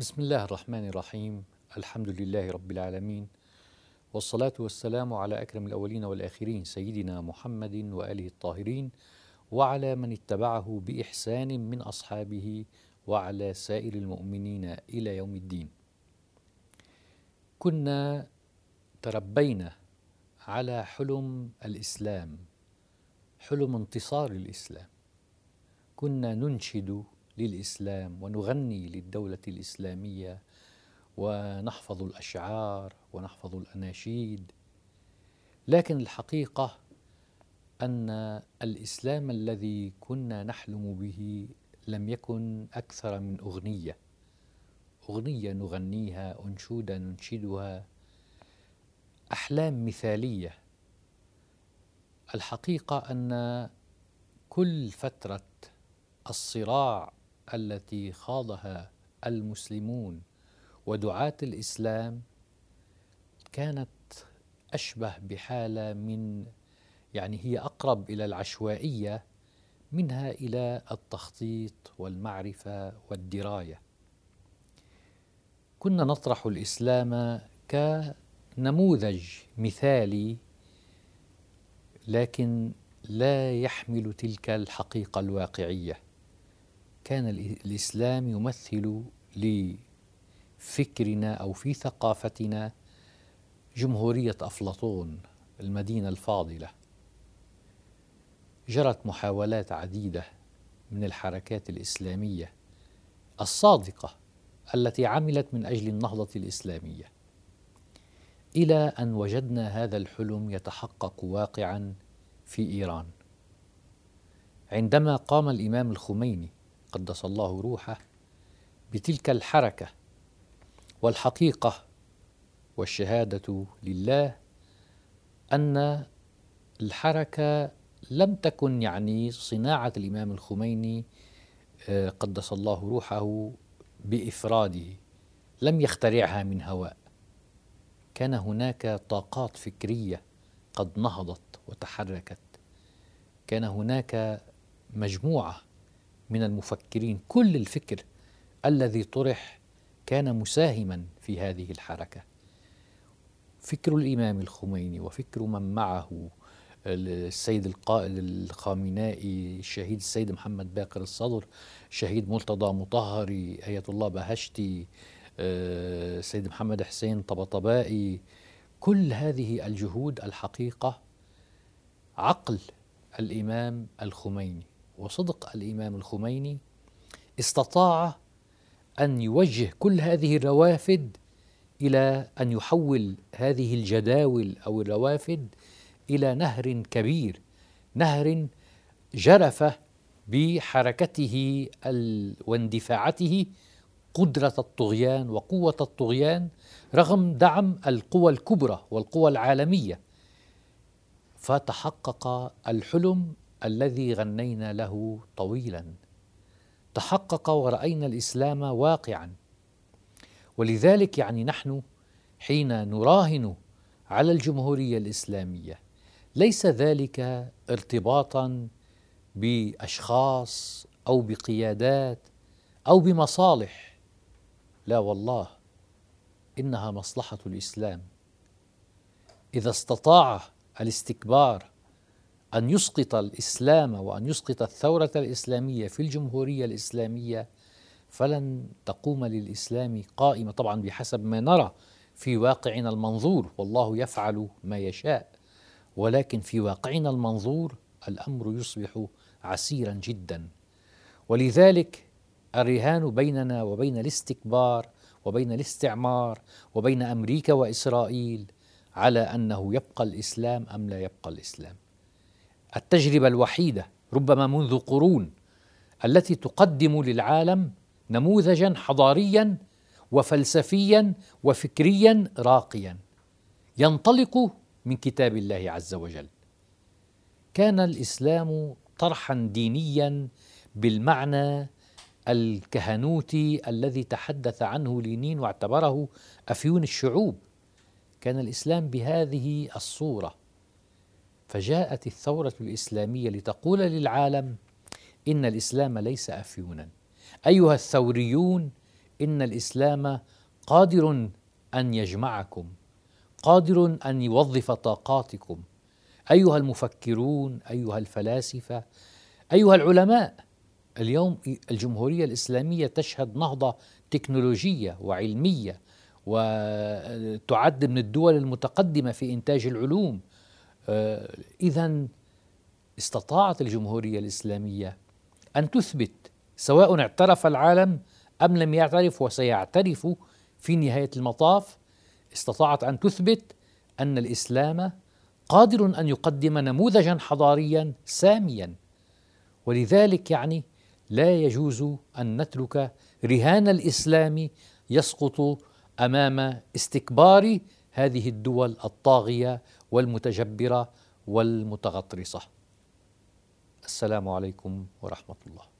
بسم الله الرحمن الرحيم. الحمد لله رب العالمين، والصلاة والسلام على أكرم الأولين والآخرين سيدنا محمد وآله الطاهرين، وعلى من اتبعه بإحسان من أصحابه، وعلى سائر المؤمنين إلى يوم الدين. كنا تربينا على حلم الإسلام، حلم انتصار الإسلام. كنا ننشد للإسلام ونغني للدولة الإسلامية ونحفظ الأشعار ونحفظ الأناشيد، لكن الحقيقة أن الإسلام الذي كنا نحلم به لم يكن أكثر من أغنية نغنيها، أنشودة ننشدها، أحلام مثالية. الحقيقة أن كل فترة الصراع التي خاضها المسلمون ودعاة الإسلام كانت أشبه بحالة من هي أقرب إلى العشوائية منها إلى التخطيط والمعرفة والدراية. كنا نطرح الإسلام كنموذج مثالي، لكن لا يحمل تلك الحقيقة الواقعية. كان الإسلام يمثل لفكرنا أو في ثقافتنا جمهورية أفلاطون، المدينة الفاضلة. جرت محاولات عديدة من الحركات الإسلامية الصادقة التي عملت من أجل النهضة الإسلامية، إلى أن وجدنا هذا الحلم يتحقق واقعا في إيران، عندما قام الإمام الخميني قدس الله روحه بتلك الحركة. والحقيقة والشهادة لله أن الحركة لم تكن صناعة الإمام الخميني قدس الله روحه بإفراده، لم يخترعها من هواء. كان هناك طاقات فكرية قد نهضت وتحركت، كان هناك مجموعة من المفكرين، كل الفكر الذي طرح كان مساهما في هذه الحركة. فكر الإمام الخميني وفكر من معه، السيد القائد الخامنائي، الشهيد السيد محمد باقر الصدر، الشهيد مرتضى مطهري، آية الله بهشتي، السيد محمد حسين طبطبائي، كل هذه الجهود الحقيقة عقل الإمام الخميني وصدق الإمام الخميني استطاع أن يوجه كل هذه الروافد إلى أن يحول هذه الجداول أو الروافد إلى نهر كبير، نهر جرف بحركته واندفاعته قدرة الطغيان وقوة الطغيان رغم دعم القوى الكبرى والقوى العالمية. فتحقق الحلم الذي غنينا له طويلا، تحقق ورأينا الإسلام واقعا. ولذلك نحن حين نراهن على الجمهورية الإسلامية ليس ذلك ارتباطا بأشخاص أو بقيادات أو بمصالح، لا والله، إنها مصلحة الإسلام. إذا استطاع الاستكبار أن يسقط الإسلام وأن يسقط الثورة الإسلامية في الجمهورية الإسلامية فلن تقوم للإسلام قائمة، طبعا بحسب ما نرى في واقعنا المنظور، والله يفعل ما يشاء، ولكن في واقعنا المنظور الأمر يصبح عسيرا جدا. ولذلك الرهان بيننا وبين الاستكبار وبين الاستعمار وبين أمريكا وإسرائيل على أنه يبقى الإسلام أم لا يبقى الإسلام. التجربة الوحيدة ربما منذ قرون التي تقدم للعالم نموذجا حضاريا وفلسفيا وفكريا راقيا ينطلق من كتاب الله عز وجل. كان الإسلام طرحا دينيا بالمعنى الكهنوتي الذي تحدث عنه لينين واعتبره أفيون الشعوب. كان الإسلام بهذه الصورة، فجاءت الثورة الإسلامية لتقول للعالم إن الإسلام ليس أفيونا. أيها الثوريون، إن الإسلام قادر أن يجمعكم، قادر أن يوظف طاقاتكم أيها المفكرون، أيها الفلاسفة، أيها العلماء. اليوم الجمهورية الإسلامية تشهد نهضة تكنولوجية وعلمية، وتعد من الدول المتقدمة في إنتاج العلوم. إذن استطاعت الجمهورية الإسلامية أن تثبت، سواء اعترف العالم أم لم يعترف وسيعترف في نهاية المطاف، استطاعت أن تثبت أن الإسلام قادر أن يقدم نموذجا حضاريا ساميا. ولذلك لا يجوز أن نترك رهان الإسلام يسقط أمام استكبار هذه الدول الطاغية والمتجبرة والمتغطرسة. السلام عليكم ورحمة الله.